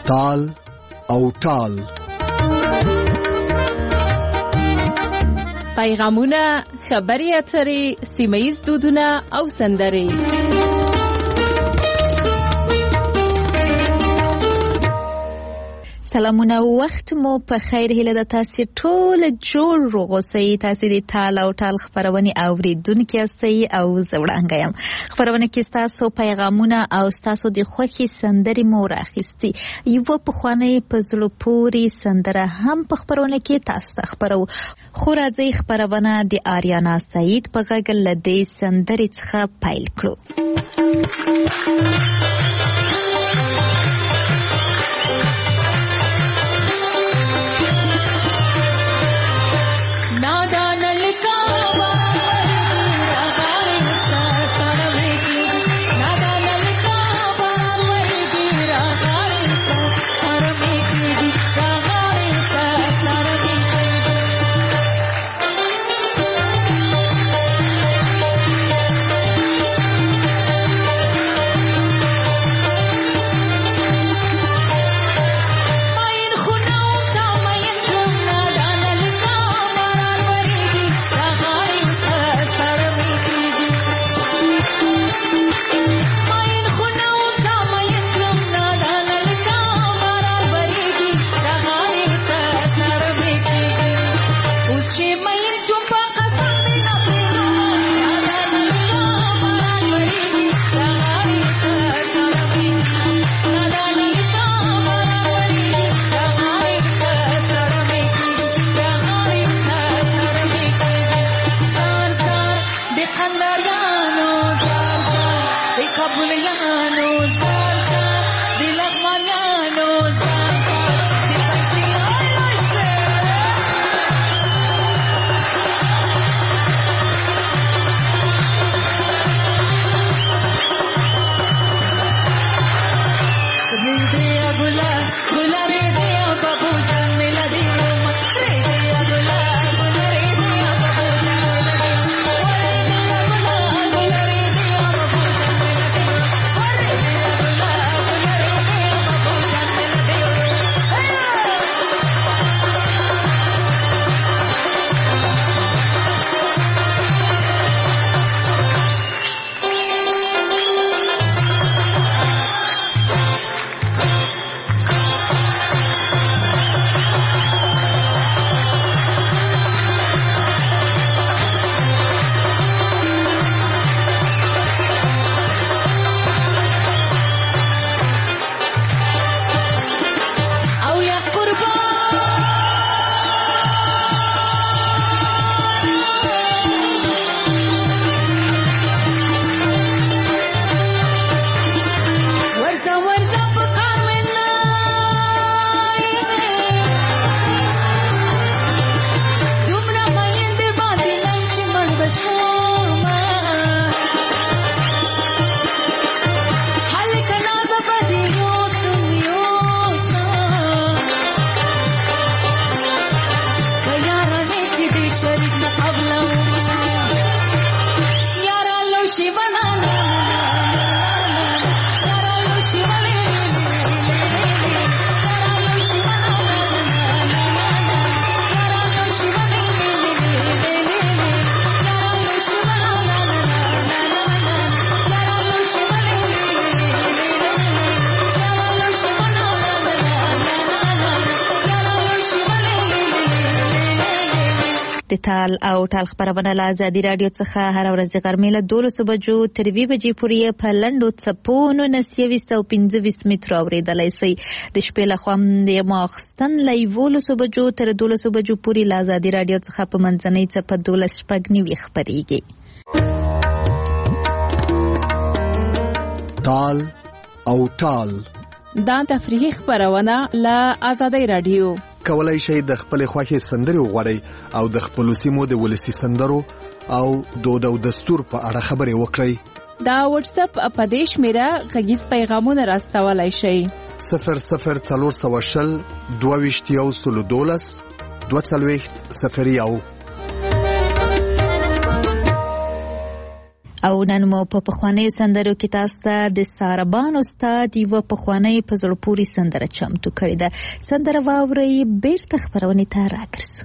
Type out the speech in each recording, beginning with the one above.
تال او ټال. پیغامونه، خبري اترې، سیمه‌ییز دودونه او سندرې. سلامونه، وخت مو په خیر. هیله ده تاسو ټول جوړ روغ اوسئ. تاسو د تال او ټال خبرونه اوریدونکي یاستئ او زه وړاندې یم. خبرونه کې تاسو پیغامونه او تاسو د خوښي سندرې مو راخیستي. یو په خوانې په زړه پورې سندره هم په خبرونه کې تاسو ته خبرو. خو راځي خبرونه د آریانا سعید په غږ له دې سندرې څخه پیل کړو. د تال او ټال خبرونه له ازادي رادیو څخه هر ورځ د غرمې له 12 بجو تر 2 بجې پورې په لنډو څپونو 925 متر اوریدلای شئ. د شپې له خوا د ماخستن له 11 بجو تر 12 بجو پورې له ازادي رادیو څخه په منځنۍ څپه 12 شپږ خبريږي. تال او ټال دا تفریحي خبرونه له ازادي رادیو. کولای شئ د خپل خوښي سندرې وغواړئ او د خپل سیمو د ولسی سندرو او دود او دستور په اړه خبرې وکړئ. دا واتس اپ په دې شمیره غږیز پیغامونه راستولای شئ. 00420 22 22 01. او نن مو په پخوانیو سندرو کې تاسو ته د ساربان استاد یوه پخوانۍ په زړه پورې سندره چمتو کړې ده. سندره واورئ، بیرته خپرونې ته راګرځو.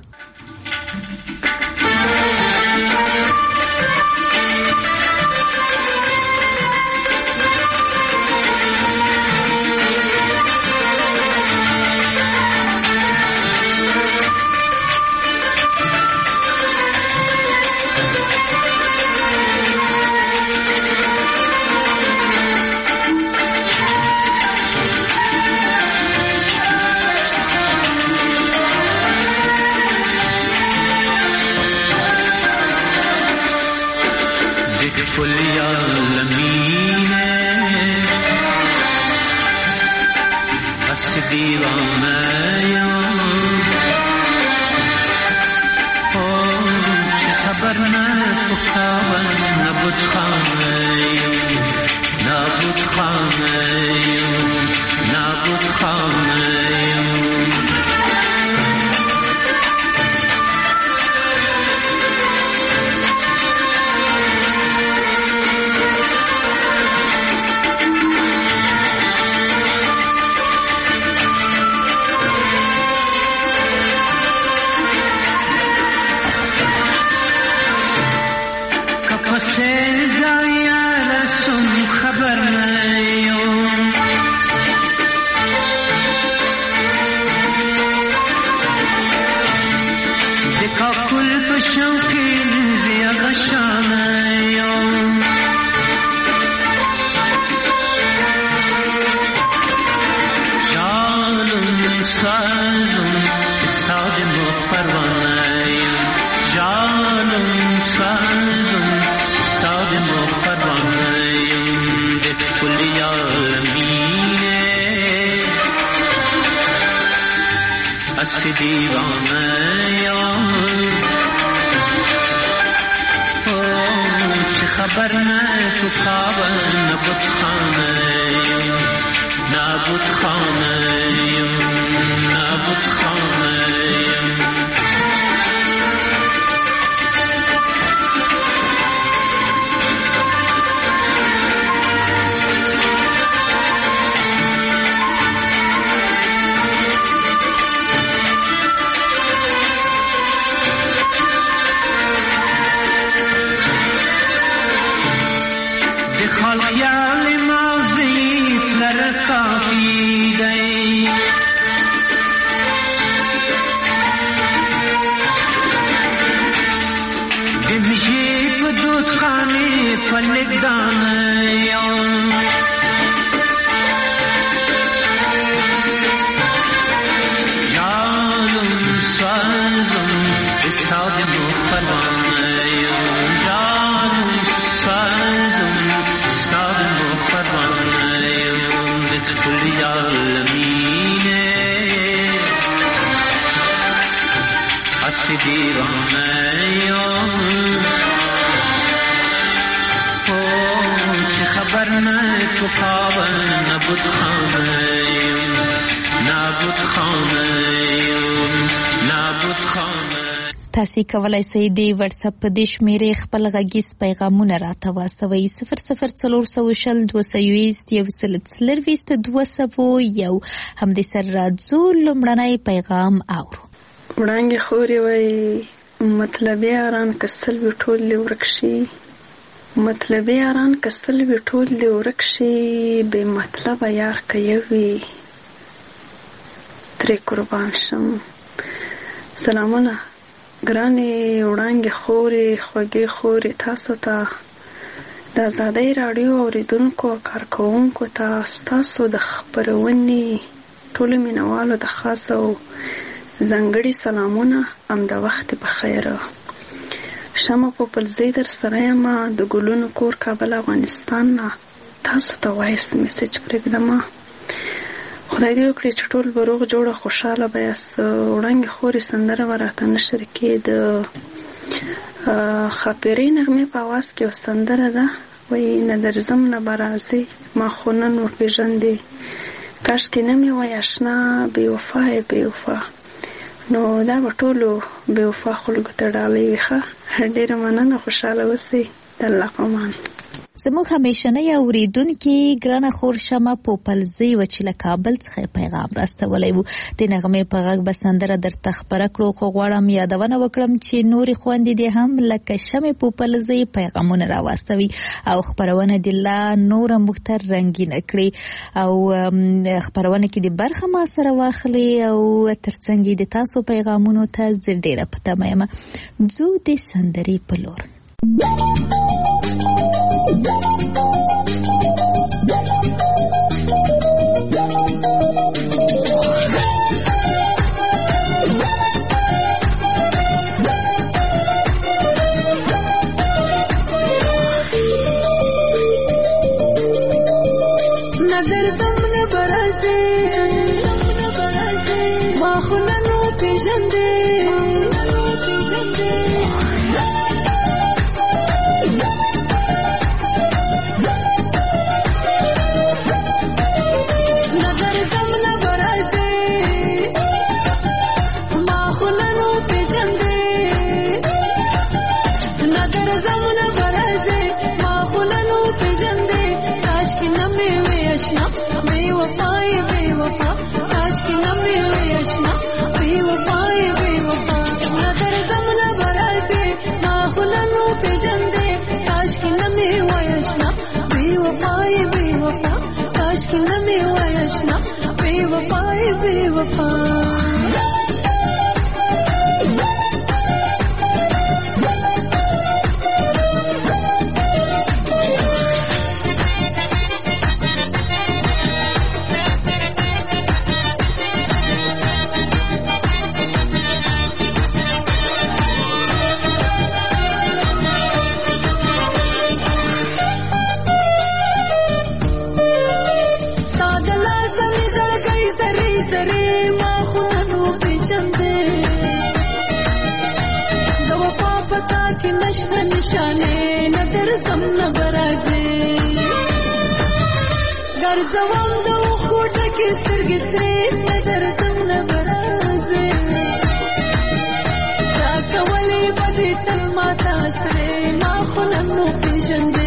تاسو کولای شئ د واتس اپ په دې شمیرې خپل غږیز پیغامونه راته واستوئ 00420 220 200 همدې سره راځو لومړنی پیغام اورو. وړانګې خورې وایي مطلبي یاران کستل وي ټول دې ورک شي، مطلبي یاران کستل وي ټول دې ورک شي، بې مطلبه یار که یو وي ترې قربان شم. سلامونه ګرانې وړانګې خورې خوږې خورې، تاسو ته د ازادۍ راډیو اوریدونکو او کارکوونکو ته ستاسو د خپرونې ټولو مینوالو د خاص او ځانګړي سلامونه. همدا وخت بخیر. شمه پوپلزی در سره یم د ګلونو کور کابل افغانستان نه. تاسو ته وایس میسج پرېږدم. خدای دې وکړي چې ټول به روغ جوړه خوشحاله به یاست. وړانګې خورې سندره به راته نشر کړي. د ښاپیرۍ نغمې په اواز کې یو سندره ده، وایي نه درځم نه به راځې ما خو نن وپېژندې، کاشکې نه مې وایي اشنا بې وفا یې بې وفا. نو دا به ټولو بې وفا خلکو ته ډالۍ وي. ښه ډېره مننه، خوشحاله اوسئ. د الله په امان. زموږ همیشنۍ اوریدونکي ګرانه خور شمه پوپلزی و چې له کابل څخه پیغام راستولی و. د نغمې په غږ به سندره درته خپره کړو، خو غواړم یادونه وکړم چې نورې خویندې دې هم لکه شمې پوپلزی پیغامونه راواستوي او خپرونه دې لا نوره موږ ته رنګینه کړي او خپرونه کې دې برخه ما سره واخلي او ترڅنګ د تاسو پیغامونو ته زه ډېره په تمه یم. ځو د سندرې په لور. نظر زمونه برازه ما خوننو پیژنده زوام دو خوټه کې سترګې سرې نظر زمونه برازه تا کولې بدې تل ماته سرې ما خو ننو پیژندې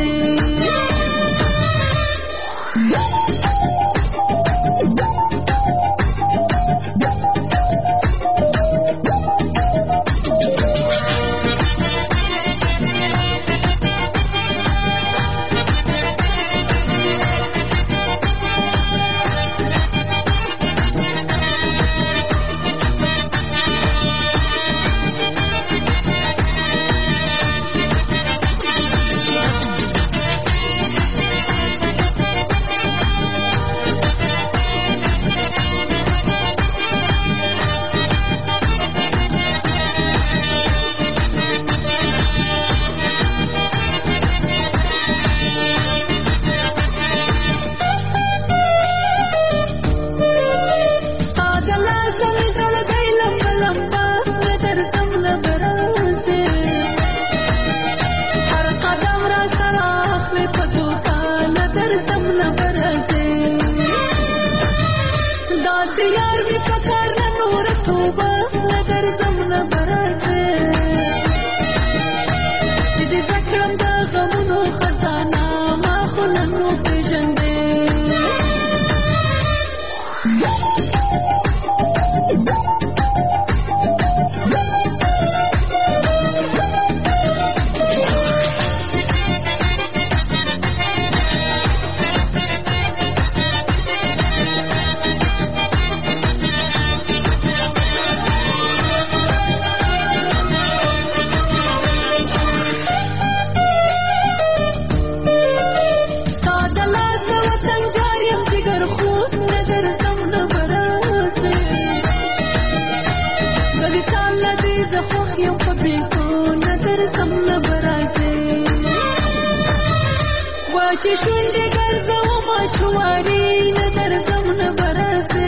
چې شونډې ګرځوم چواري نظر زمونه برازه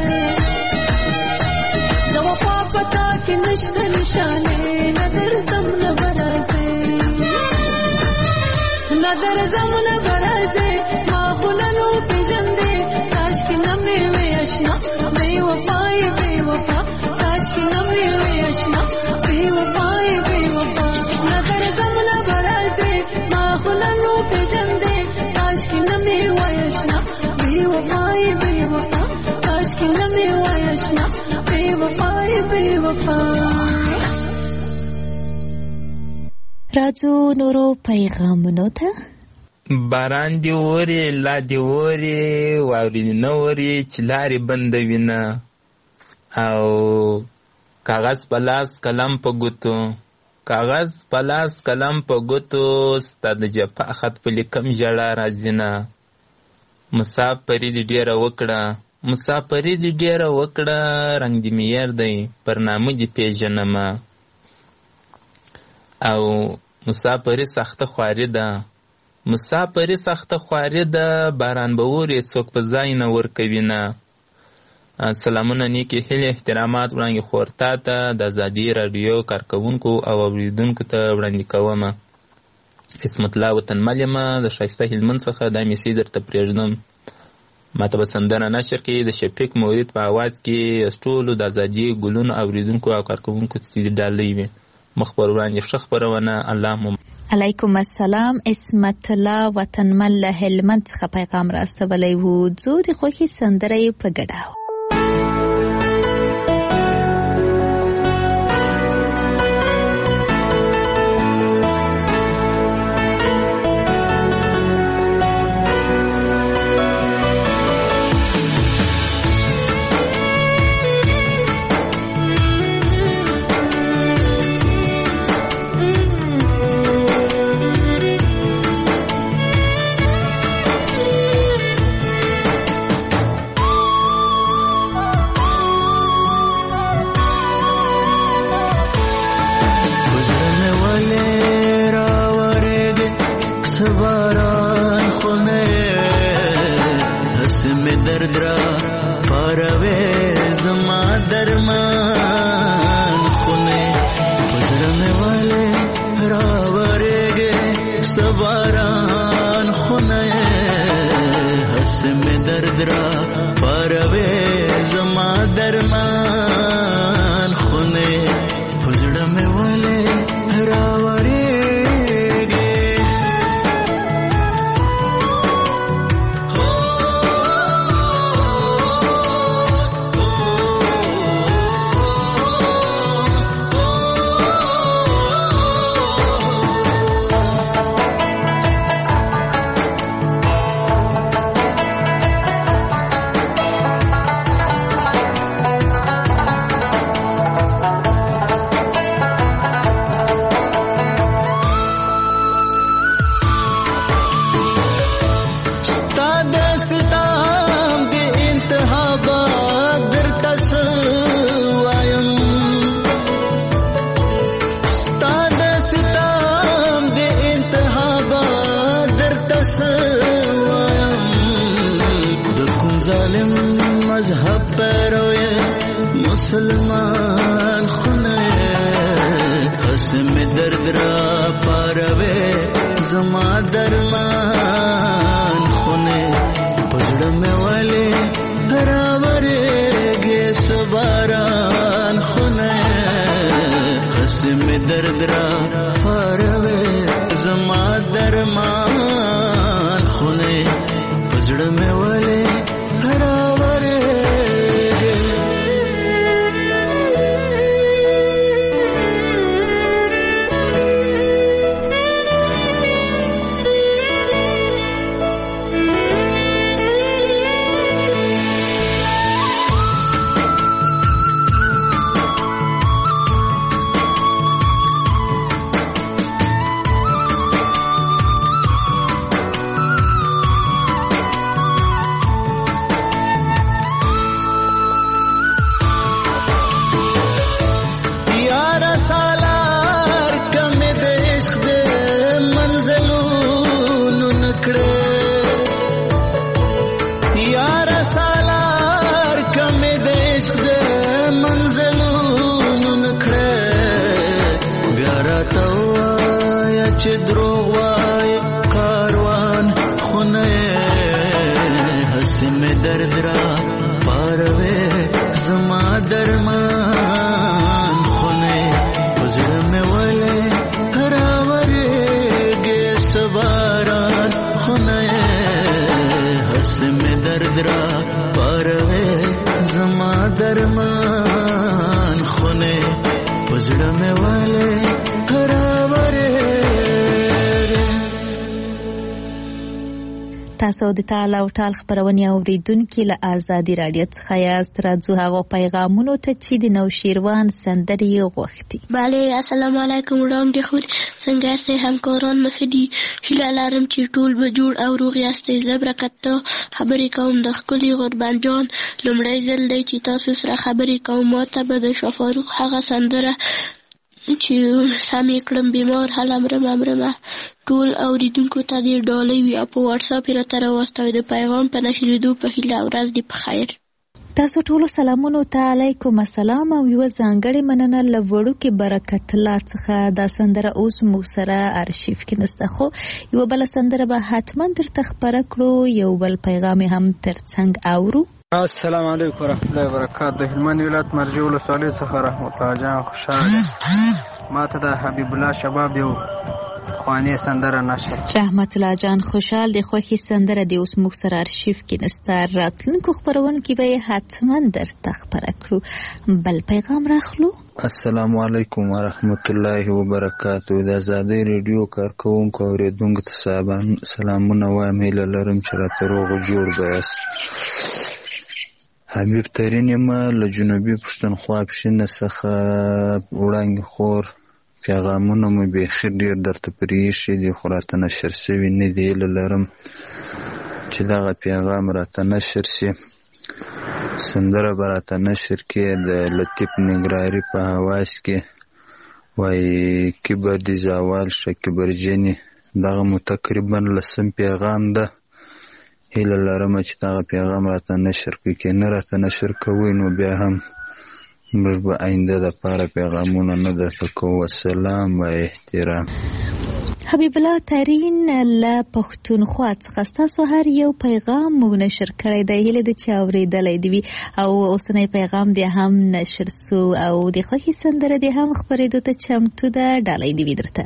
د وفا پتا کې نشته نشانه نظر زمونه برازه نظر زمونه برازه ما خلنو پیژندې کاش کې نمې وې آشنا بې وفای بې وفا کاش کې نمې وې آشنا بې وفای بې وفا نظر زمونه برازه ما خلنو پیژندې وفا راځو نورو پیغامونو ته. باران دی وری لا دی وری واوري نه وری چې لارې بندوي نه او کاغذ پلاس قلم په ګوتو کاغذ پلاس قلم په ګوتو ستا د جفا خط په لیکم ژړا راځي نه مسافري دې ډېره وکړه مسافري دې ډېره وکړه رنګ دې میر دی پر نامه دې پېژنمه او مسافري سخته خواري ده مسافري سخته خواري ده باران به اوري څوک په ځای نه ورکوي نه. سلامونه نیکې هیلې احترامات وړاندې خورتا ته د ازادي راډیو کارکوونکو او اوریدونکو ته وړاندې کومه. اسمت الله وطنمل یمه د ښایسته هلمند څخه دا میسج درته پرېږدم. ماته به سندره نشر کې د شفیق مورید په اواز کې ټولو د ازادي ګلونو اوریدونکو او کارکوونکو ته ډالۍ وي. مخ پر وړاندې ښه خپرونه. اللهم علیکم السلام. اسمت الله وطنمل له هلمند څخه پیغام راستولی و. ځو د خوښې سندره یې په ګډه. مسلمان خونه حسم درد را پاروے زما درمان خونه پزړه مې والے راورې گے سباران خونه حسم درد را پاروے زما درمان خونه پزړه مې والے راورې درد را پاروے زما درمان خونه پزړه مې ولې راورې گے سباران خونه حس مې درد را پاروي زما درمان خونه پزړه مې والے هراوره. تاسو د تعال او ټال خبرونه اوریدونکو له آزادي رادیو څخه یاست. راځو هغه پیغامونو ته چې د نوشیروان سندرې غوښتي. bale السلام علیکم وړاندې خو څنګه سه همکاران مخدي هیله لرم چې ټول به جوړ او روغ یاستئ. زه برکت ته خبرې کوم د خپلې قربان جان. لومړی ځل دی چې تاسو سره خبرې کوم. ماته به د شفاروق هغه سندره چې سمې کړم بیمار هله مرمه ټول اوریدونکو ته دې ډالۍ وي او په واتساپ یې راته راواستوئ. د پیغام په نشریدو په هیله. ورځ دې په خیر. تاسو ټولو سلامونو ته علیکم السلام او یو ځانګړې مننه له وړوکې برکت الله څخه. دا سندره اوس موږ سره ارشیف کې نسته، خو یو بل سندره به حتما درته خبره کړو. یو بل پیغام هم ترڅنګ اورو. السلام علیکم ورحمۃ اللہ وبرکاتہ. د هلمند ولایت مرجع ولسوالۍ څخه رحمت الله جان خوشاله. ماته د حبیب الله شباب یو خواني سندره نشر. رحمت الله جان خوشحال د خوخي سندره د اوس موږ سره ارشیف کې نسته. راتلونکو خبرونه کې به حتما درته خبره کړو. بل پیغام راخلو. السلام علیکم ورحمت الله وبرکاتہ. د آزادۍ ریډیو کارکونکو اوریدونکو ته سلامونه وایم. هیله لرم چې راته روغ جوړ بیاست. حبیب ترین ما له جنوبي پښتونخوا پښینه څخه وړاندې خور پیغامونه مو بیخي ډېر درته پرېښي دي، خو راته نشر شوي نه دي. هیله لرم چې دغه پیغام راته نشر شي. سندره به راته نشر کې د لطیف نګراري په حواس کې وایي کبر دې زوال شه کبرجنې. دغه مو تقریبا لسم پیغام ده. هیله لرم چې دغه پیغام راته نشر کړي. که نه راته نشر کوئ نو بیا هم موږ به آینده دپاره پیغامونه نه درته کوو. سلام و احترام. حبیب الله ترین له پښتونخوا څخه ستاسو هر یو پیغام موږ نشر کړی دی. هیله ده چې اورېدلی دې وي او اوسنی پیغام دې هم نشر سو او د خوښې سندره دې هم خپرېدو ته چمتو ده. ډالۍ دې وي درته.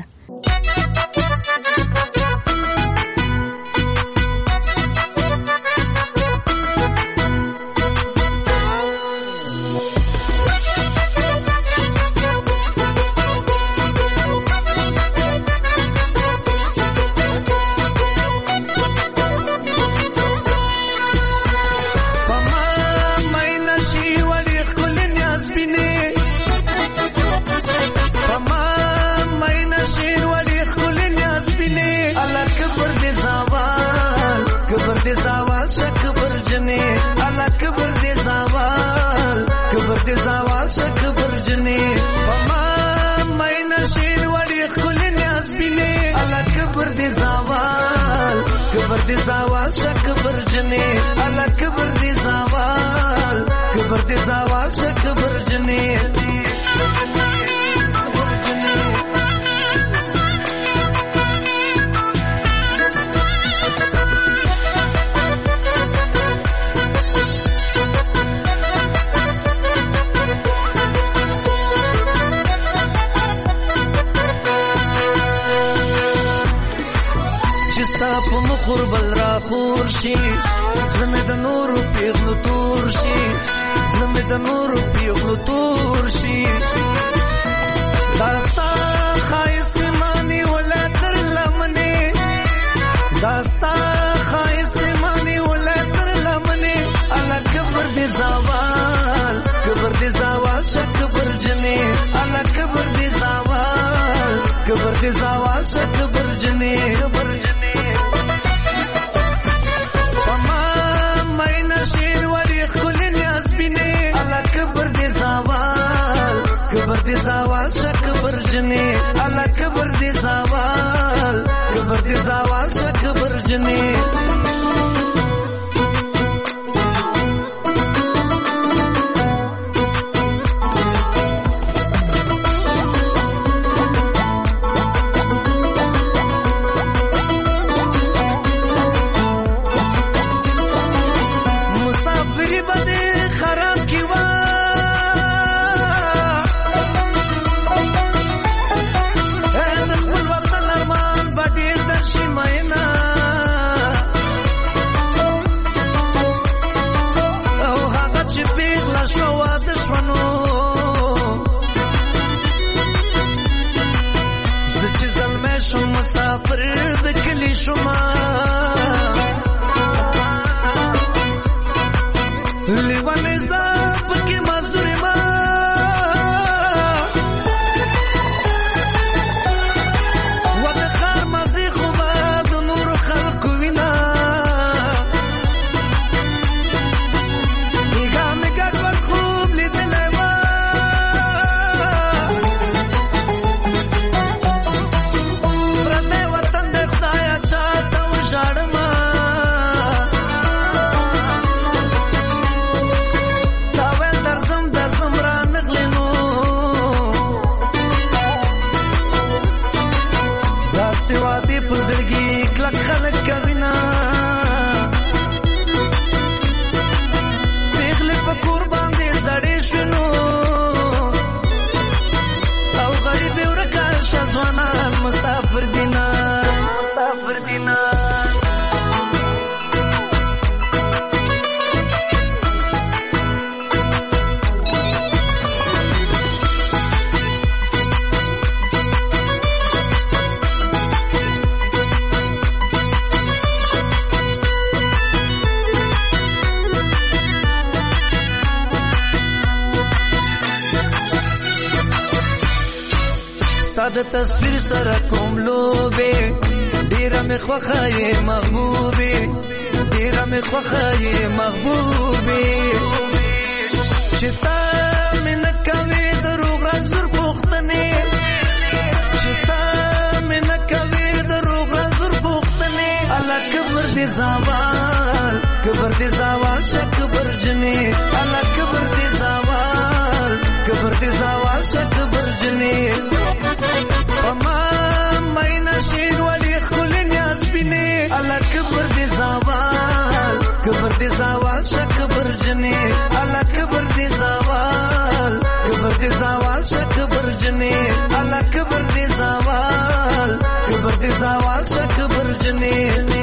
خوربل را خور شي زمه د نور پیغلو تور شي زمه د نور پیغلو تور شي داستا خایست مانی ولا تر لمنه داستا خایست مانی ولا تر لمنه الا کبر دي زوال شک برجنه الا کبر دي زوال شک برجنه کبر دي زوال شک برجنه الله کبر دي زوال شک برجنه لیوانې زه پکې مزدور یم و د ښار مزې خو به د نورو خلکو وینه بېګا مې ګډوډ خوب لیدلی وه پردی وطن دی خدایه چاته وژاړمه تا ویل درځم رانغلې نو داسې وعدې په زړګي کلک خلک کوینه پېغلې په کور باندې زړې شونو او غریب یې ورکه شه ځوانان مسافر دینه ستا د تصویر سره کوم لوبې ډېره مې خوښه یې محبوبې ډېره مې خوښه یې محبوبې چې تا مې نه کوې د روغ رنځور پوښتنې چې تا مې نه کوې د روغ رنځور پوښتنې الله کبر دې زوال شه کبر جنې الله کبر دې زوال شه کبر جنې پما ماینا شین ولی خلی نیاز بینی اللہ کبر دی زوال شه کبر جنی اللہ کبر دی زوال شه کبر جنی اللہ کبر دی زوال شه کبر جنی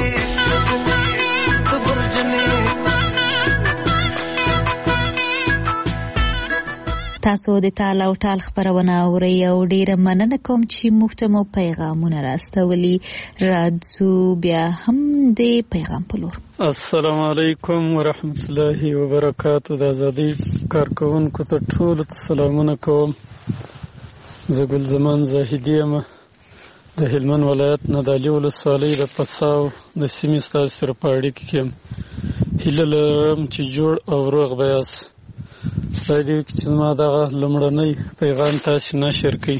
تاسو د تال او ټال خبرونه اورئ او ډیره مننه کوم چې موږ ته مو پیغامونه راستولي راځو بیا هم د پیغام په لور. السلام علیکم ورحمت الله وبرکاتو. د ازادۍ کارکوونکو ته ټولو ته سلامونه کوم. زه ګل زمان زاهدي یم د هلمند ولایت ندالي ولسوالۍ د پساو د سیمې ستاسو سره په اړیکه کې یم. هیله لرم چې جوړ او روغ به یاست. خدای دې وکړي چې زما دغه لومړنی پیغام تاسې نشر کړئ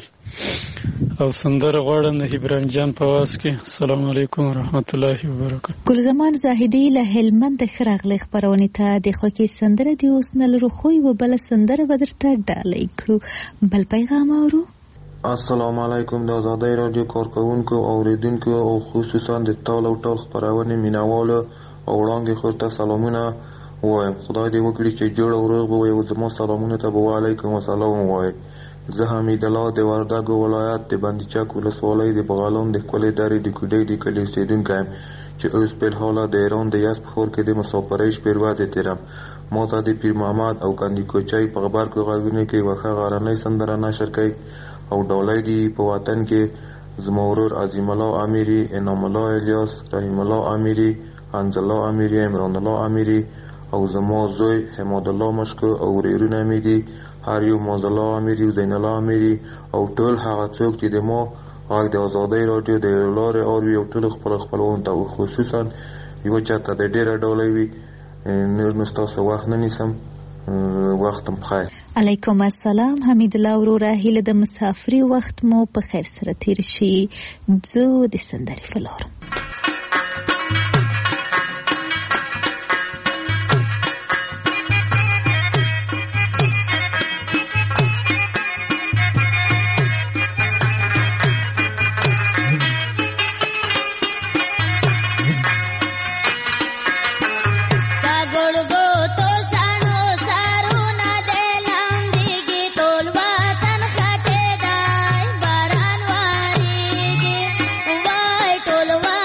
او سندره غواړم د ابراهیم جان په آواز کې. السلام علیکم ورحمت الله وبرکاتو. ګلزمان زاهدي له هلمند ښه راغلی خپرونې ته د خوښۍ سندره دې اوس نه لرو خو یوه بله سندره به درته ډالۍ کړو. بل پیغام اورو. السلام علیکم د ازادۍ راډیو کارکوونکو اوریدونکو او خصوصا د تال او ټال خپرونې مینوالو او وړاندې خور ته سلامونه وایم. خدای دې وکړي چې جوړ او روغ به وي او زما سلامونه ته به وعلیکم السلام ووایي. زه حمید الله د وردګو ولایت د بندیچک ولسوالۍ د بغلان د ښکلې درې د کوډۍ د کلي اوسېدونکی یم چې اوس فلحاله د ایران د یزد په ښار کې د مسافرۍ شپې ورځې تېرم. ما ته د پیر محمد او کندي کوچۍ په غبرګو غږونو کې یوه ښه غرنۍ سندره نشر کوي او ډالۍ دي په وطن کې زما ورور عظیم الله امیري، انعام الله الیاس، رحیم الله امیري، حمز الله امیري، عمران الله امیري او زما زوی حماد الله مشکو او ورېرونه مې دي هر یو معاذ الله امیري او زین الله امیري او ټول هغه څوک چې د ما غږ د ازادۍ راډیو د لارې اوري او ټولو خپلوانو ته خصوصا یوه چاته د ډېره ډالۍ وي. نور نو ستاسو وخت نه نیسم. وختم بخیر. علیکم السلام حمید الله وروره. هیله د مسافري وخت مو په خیر سره تیر شي. ځو د سندرې په لور. Tolwa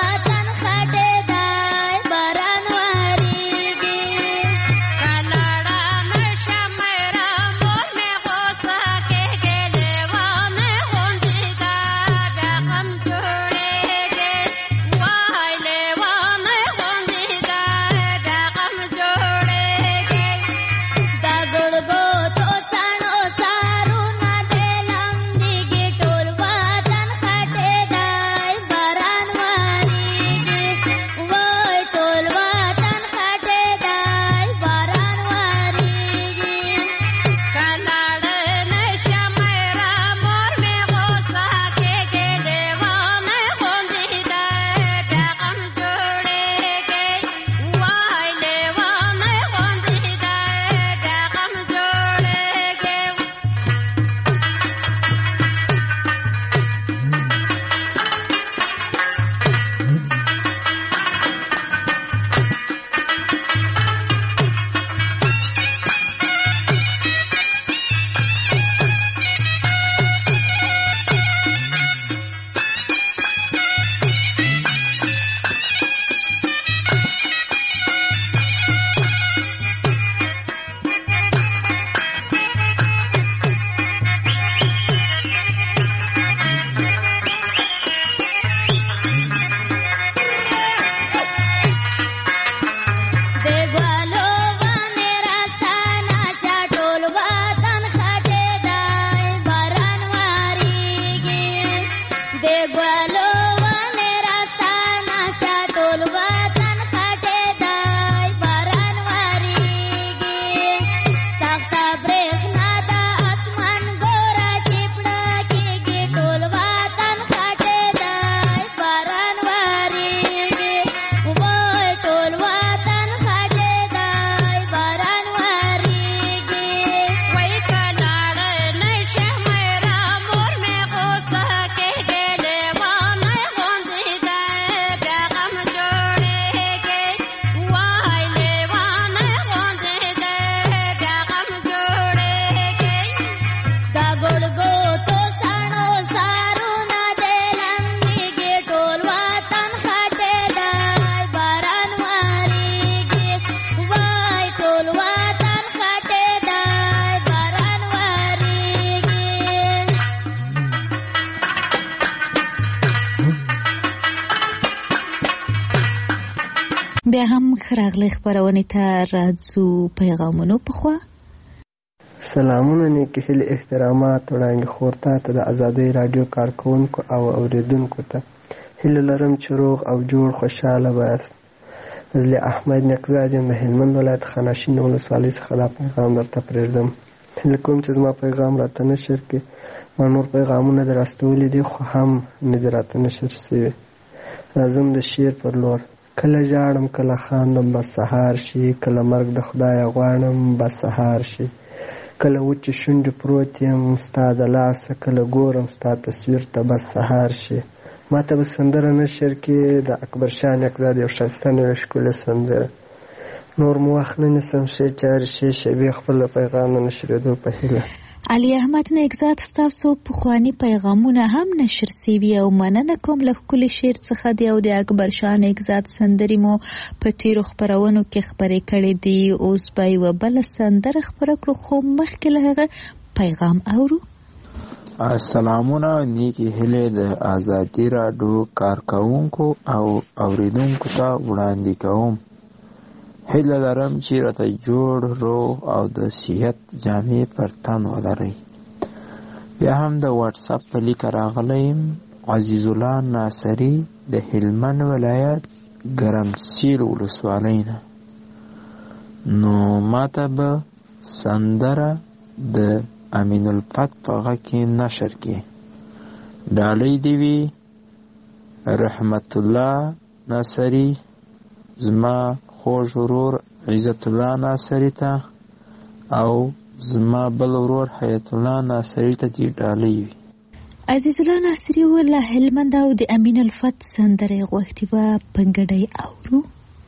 بیا هم راغلی خبرونې ته راځو پیغامونو پخوا. سلامونه نیکې هیلې احترامات وړاندې خورتا ته د ازادۍ راډیو کارکونکو او اوریدونکو ته هیله لرم چې روغ او جوړ خوشحاله بایاست. فضلي احمد نقزاد یم د هلمند ولایت خاناشین ولسوالۍ څخه دا پیغام درته پرېږدم. هیله کوم چې زما پیغام راته نشر کړي. ما نور پیغامونه در استولی دي خو هم نه دي راته نشر شوي. راځم د شعر پر لور. کله ژاړم کله خاندم بس سهار شي، کله مرګ د خدایه غواړم بس سهار شي، کله وچې شونډې پروت یم ستا د لاسه، کله ګورم ستا تصویر ته بس سهار شي. ما ته به سندره نشر کې د اکبر شاه نقزاد یو ښایسته نوې ښکلې سندره. نور مو وخت نه نیسم، ښې چارې ښې شېبې خپل پیغام د نشرېدو په هیله. علي احمد نقزاد ستاسو پخواني پیغامونه هم نشر سوي او مننه کوم له ښکلي شعر څخه دی او د اکبر شاه نقزاد سندرې مو په تیرو خپرونو کې خپرې کړې دي. اوس به یوه بله سندره خپره کړو خو مخکې له هغه پیغام اورو. سلامونه نیکی هیلې د ازادي راډیو کارکونکو او اوریدونکو ته وړاندې کوم. هیله لرم چې راته جوړ روغ او د صحت جامې پر تن ولرئ. بیا هم د واتس اپ په لیک راغلی یم. عزیز الله ناصري د هلمند ولایت ګرمسیر ولسوالۍ نه. نو ماته به سندره د امین الفت په غږ کې نشر کې ډالۍ دې وي رحمت الله ناصري، زما خوږ ورور عزت الله ناصري ته او زما بل ورور حیات الله ناصري ته دې ډالۍ وي. عزیز الله ناصري وله هلمند او د امین الفت سندرې غوښتي به په ګډۍ اورو.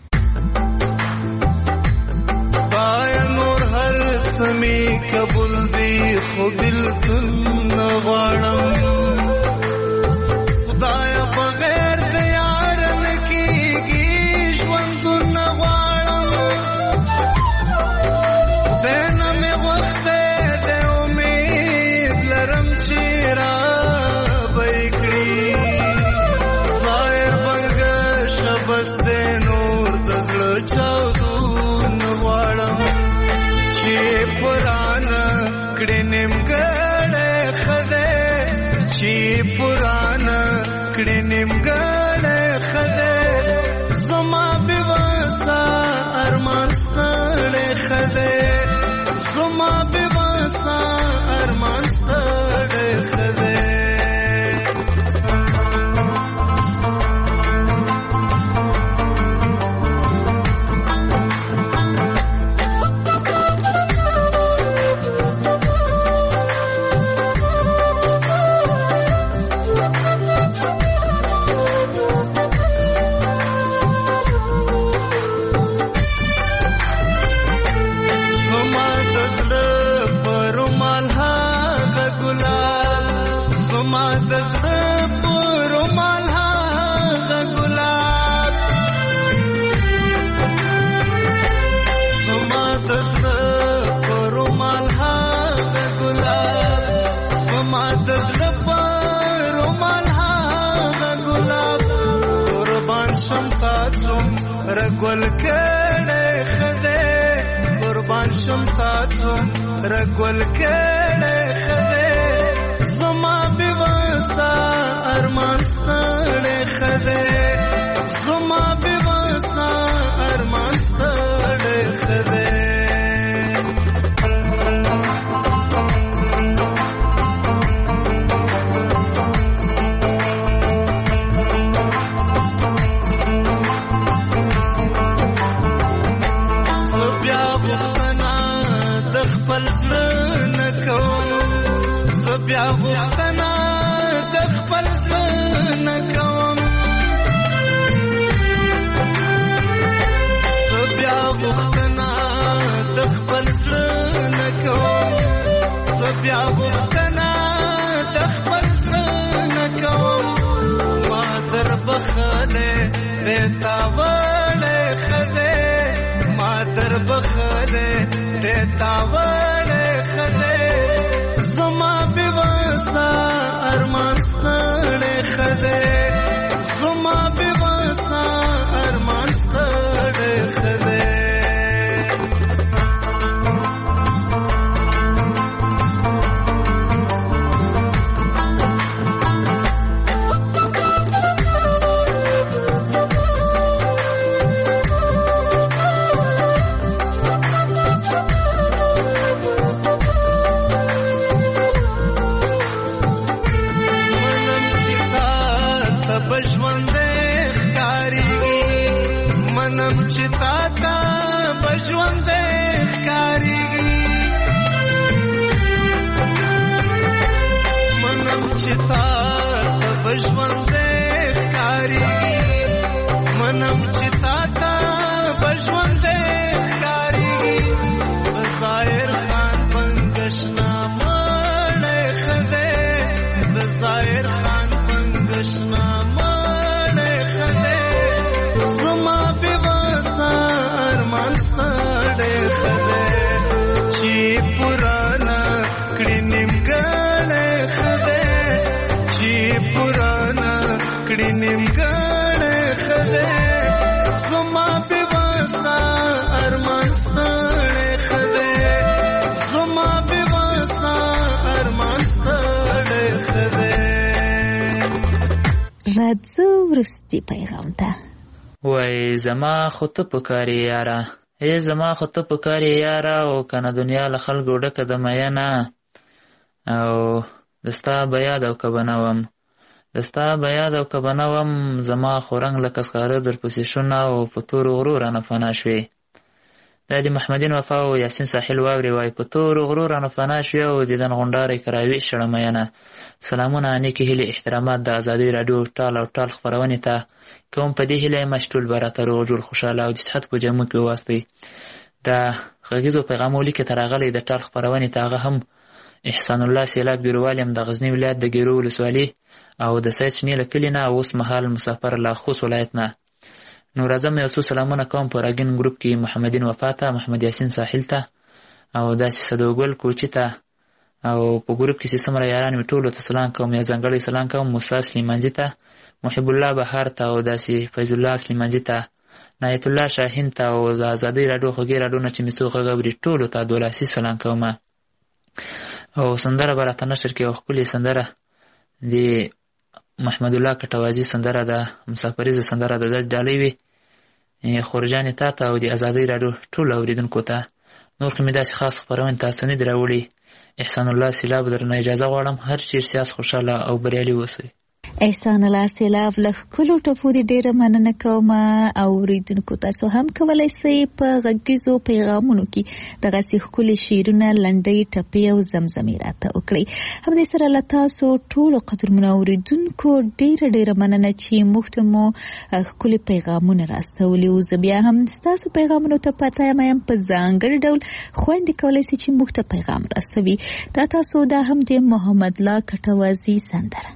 بایا نور هر څه مې قبول دی خو بلکل نه غواړم. خدایا بغیر د یار نه کېږي ژوندون نه غواړم. خدای نه مې غوښتی دی امید لرم چې رابه یې کړي. ظاهر بنګه شبس دی نور د زړه چاودون نه غواړم. چې پرانه کړې نیمګړی ښه دی، چې پرانه کړې نیمګړی ښه دی. زما بېوسه ارمان ستړی ښه دی، زما بېوسه ارمان ستړی ښه دی. رګول کړه خدای قربان شم تاسو رګول کړه خدای. زما بېوسه ارمان ستړی خدای، زما بېوسه ارمان ستړی خدای. بیا غوښتنه د خپل زړه نه کوم، بیا غوښتنه د خپل زړه نه کوم، بیا غوښتنه د خپل زړه نه کوم. ما در بخلې دیتا وړې خدای، ما در بخلې دیتا وړې خدای. زما بېوسه ارمان ستړی خدای، زما بېوسه ارمان ستړی راځو وروستي پیغام ته. وای زما خو ته پکارې یاره، ای زما خو ته پکارې یاره، او کنه دنیا له خلکو ډکه د مینه، او دستا به یاد او که به نه وم، دستا به یاد او که به نه وم، زما خو رنګ لکه سکاره در پسې شونه، او په تورو غرو رانه فنا شوې. دا د محمدین وفا او یاسین ساحل واوري وای په تورو غرو رانه فنا شوې، او دیدن غونډارې کراوي شړه مینه. سلامونه، نیکې هیلې، احترامات د ازادۍ راډیو ټال او ټال خپرونې ته کوم. په دې هیله یم چې ټول به راته روغ جوړ خوشحاله او د صحت په جامو کې وواستئ. د غږیزو پیغامو لیکې ته راغلی د ټال خپرونې ته هغه هم احسان الله سیلاب ګیروال یم د غزني ولایت د ګیرو ولسوالي او د سید شنې له کلي نه، اوس مهال مسافر له خوست ولایت نه. نو راځم یو څو سلامونه کوم په راګین ګروپ کې محمدین وفا ته، محمد یاسین ساحل ته، او داسې صدوګل کوچي ته، او په ګروپ کې چې څومره یاران مې ټولو ته سلام کوم. یا ځانګړی سلام کوم موسی سلیمانجي ته، محب الله بهار ته، او داسې فیض الله سلیمانجي ته، نایت الله شاهین ته، او د ازادۍ راډیو خوږې راډیو نه چې مې څو غږ اوري ټولو ته دولاسي سلام کوم. او سندره به راته نشر کې یو ښکلې سندره د محمد الله کټوازي سندره ده، مسافریزه سندره ده، د ډالۍ وي خورجانې تا ته او د ازادۍ راډیو ټولو اورېدونکو ته. نور خو مې داسې خاص خپرونې تاسو نه دي راوړي. احسان الله سیلاب درنه اجازه غواړم، هر چیر سیاس خوشحاله او بریالي اوسئ. احسان الله سیلاب له ښکلو ټپو دې ډېره مننه کوم. اورېدونکو تاسو هم کولی سئ په غږیزو پیغامونو کې دغسې ښکلي شعرونه، لنډۍ، ټپې او زمزمې راته وکړئ. همدې سره له تاسو ټولو قدرمنو اورېدونکو ډېره مننه چې موږ ته مو ښکلي پیغامونه راستولي وو. زه بیا هم ستاسو پیغامونو ته پته یم په ځانګړي ډول خویندې کولی سي چې موږ ته پیغام راستوي. دا تاسو دا هم د محمد الله کټوازي سندره.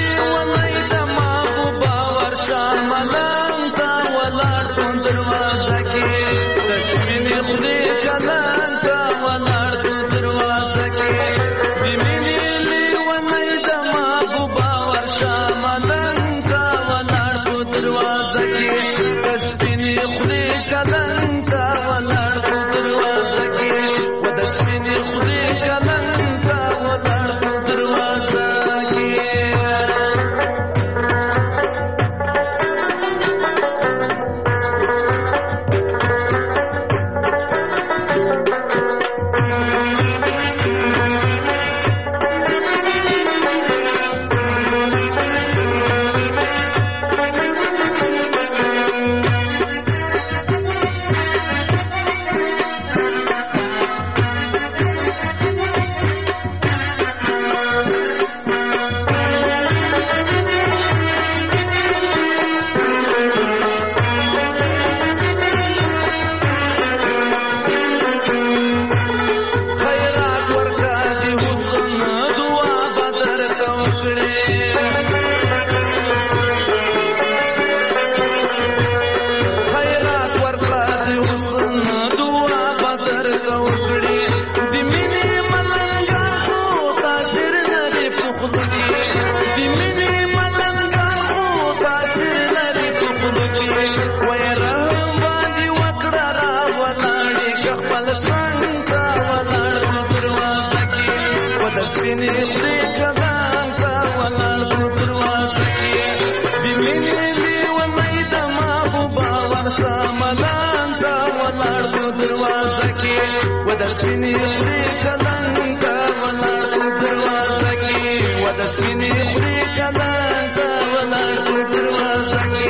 دروازه سپینې خولې کلام ته ولاړ په دروازه کې د مینې لیونی د محبوبه ورشه ملان ته ولاړ په دروازه کې و د سپینې خولې کلام ته ولاړ په دروازه کې و د سپینې خولې کلام ته ولاړ په دروازه کې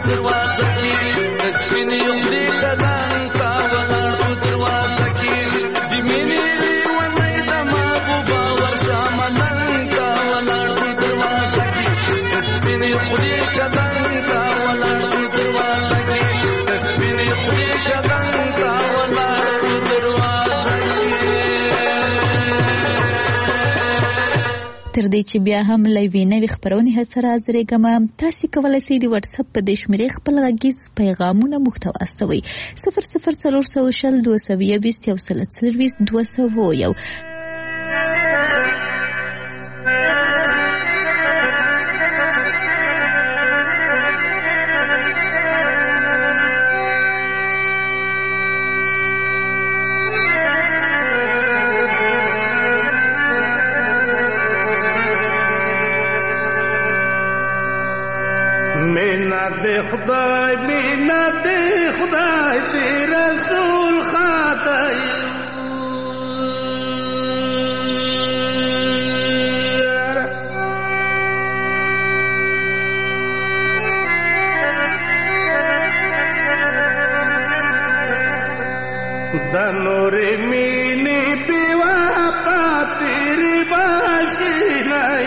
دروازه کې تر دې چې بیا هم له یوې نوې خپرونې هڅه راځرېږم. تاسې کولی شئ د وټساپ په دې شمېرې خپل غږیز پیغامونه موږ ته واستوئ 00420 220 201. خدای مینت خدای پی رسول خاطر د نور مینی پیوا پاتری باشی نای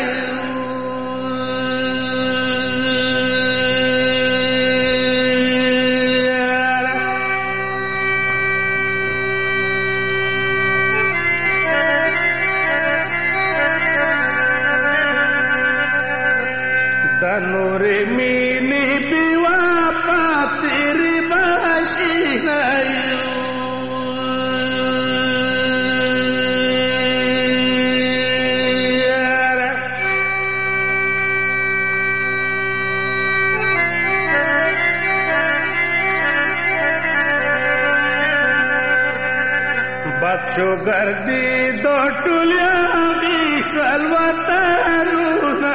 گردی دو ټولیاغي سلوتانونه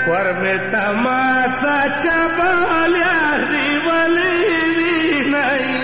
ورمه تماڅه چبالیا ریولې ویني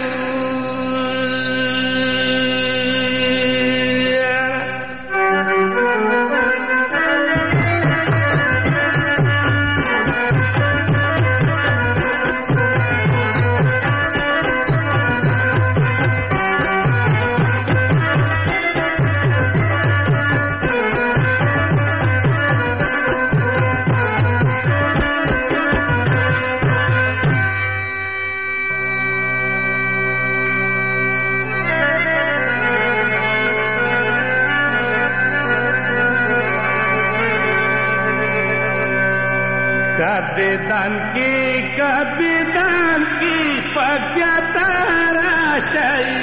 कबिदान की पक्या तारा शायू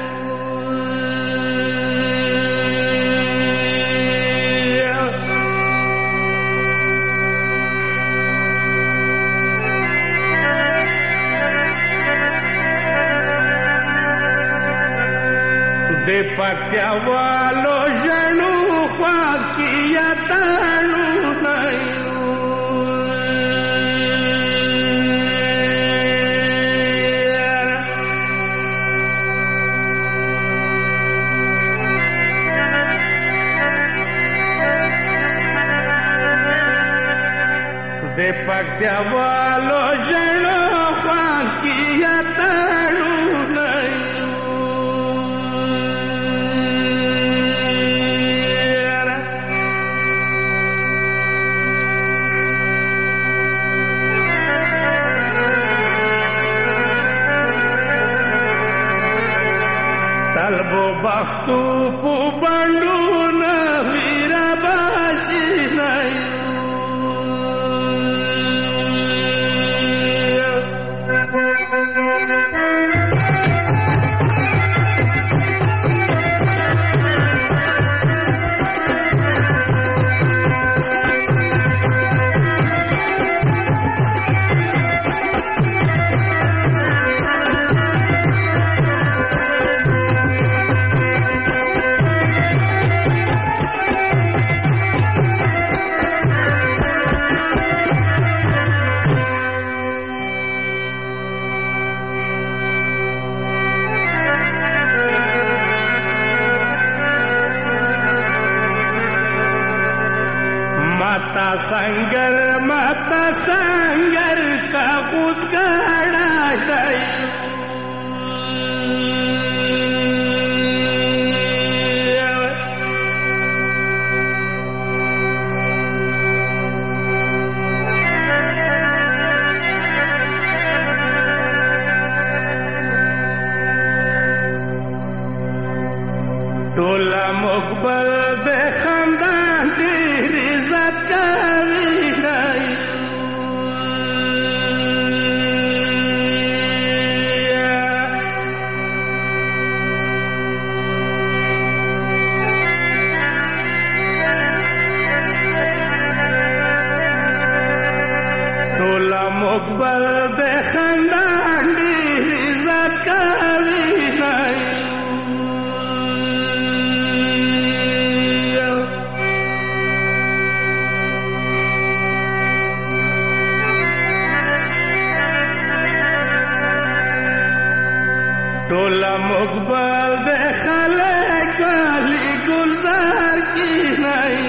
दे पक्या वालो जनू ख्वा किया तानू नहीं पक्या वालो जनो ख्वान किया तानू तलबो बख्तू पू बंडू न वीरा बाशी नहीं माता संगर का कुछ गाड़ा तोला मुकबल दे खानदान तेरी इज्जत कभी नहीं तोला मुकबल दे खानदान तेरी इज्जत कभी नहीं तोला मुकबल दे खले काली गुलजार की नहीं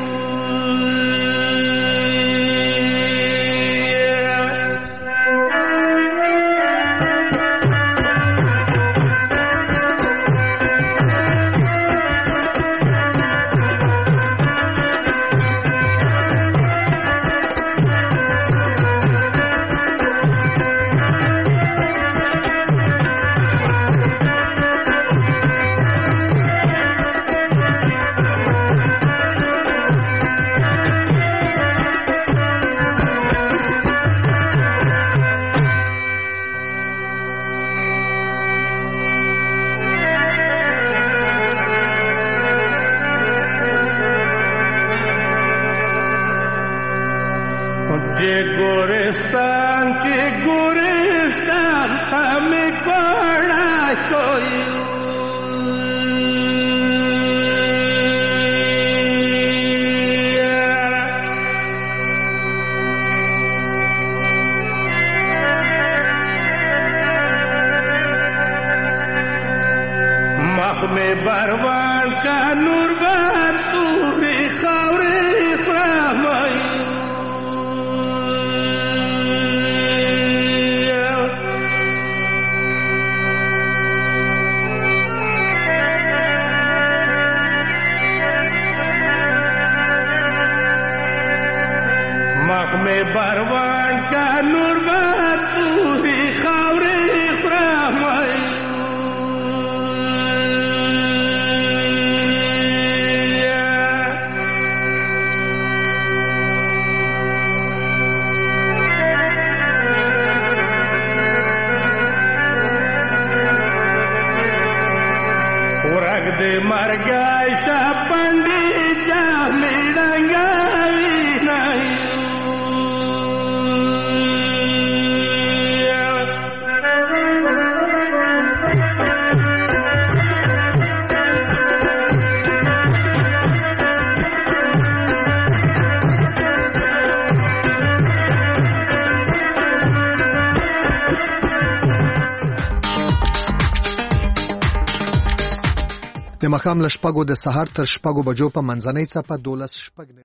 गुरिस्तान हमें कोड़ा कोई بروان کا نور بار تورې خاورې خرامای مخ میں بروان کا نور بار تورې خاورې خرامای ورګ دې مرګای شپندې جامې رنگاوي نه د ماښام له 6 د سهار تر 6 بجو په منځنۍ څپه 12